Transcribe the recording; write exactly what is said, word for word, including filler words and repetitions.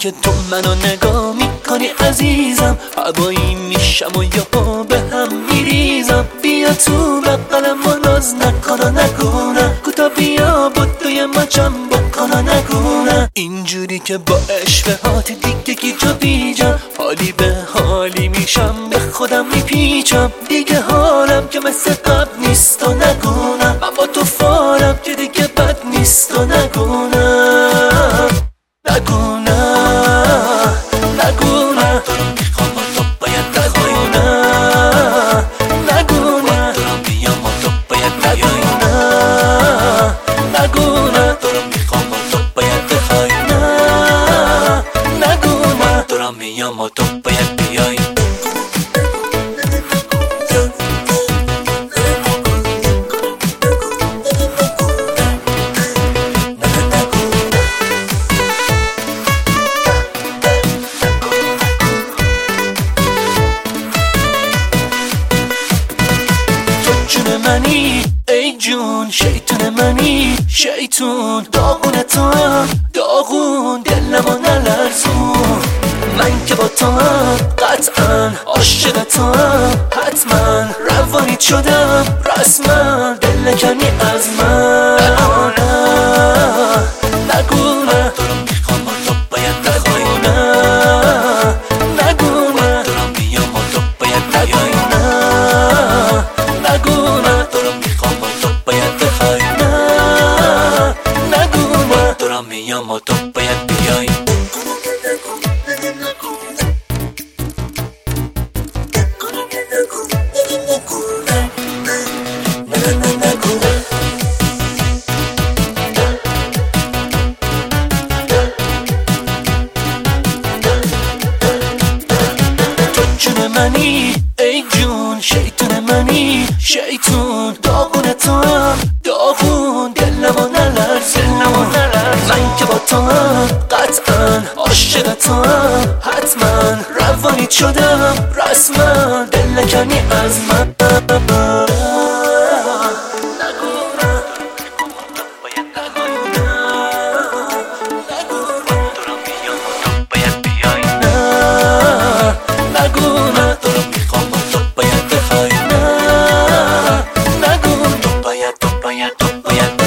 که تو منو نگاه میکنی عزیزم، هوایی میشم و یهو به هم میریزم. بیا تو بغلم و ناز نکن و نگونه، کوتا بیا بدوی مچم بکن و نگونه. اینجوری که با اشوهات دیگه گیجا بیجم، حالی به حالی میشم به خودم میپیچم. دیگه حالم که مثل قبل نیست و نگونم، من با تو فارم که دیگه بد نیست و نگونم. نگونم نگونم تو رو میخوام و تو باید نگونم. نگونم تو رو بیام و تو باید بیای. نگونم تو رو میخوام و تو باید بخوای. نگونم تو رو میام و تو باید بیای. منی ای جون شیطون منی شیطون، داغون تو هم داغون دلمو نلرزون. من که با تو هم قطعا عاشق تو هم حتما، روانیت شدم رسما دل نکنی از من. نگونم نگونم تو رو میخوام و تو باید نگونم. نگونم تو رو بیام و تو باید بیای. نگونم تو رو میخوام و تو باید بخوای. نگونم تو رو میام و تو باید بیای. تو جون منی ای جون شیطون منی شیطون، داغون تو هم داغون دلمو نلرزون. من که با تو هم قطعا عاشق تو هم حتما، روانیت شدم رسما دل نکنی از من. نگونم تو رو میخوام و تو باید بخوای. نگونم تو باید تو باید تو باید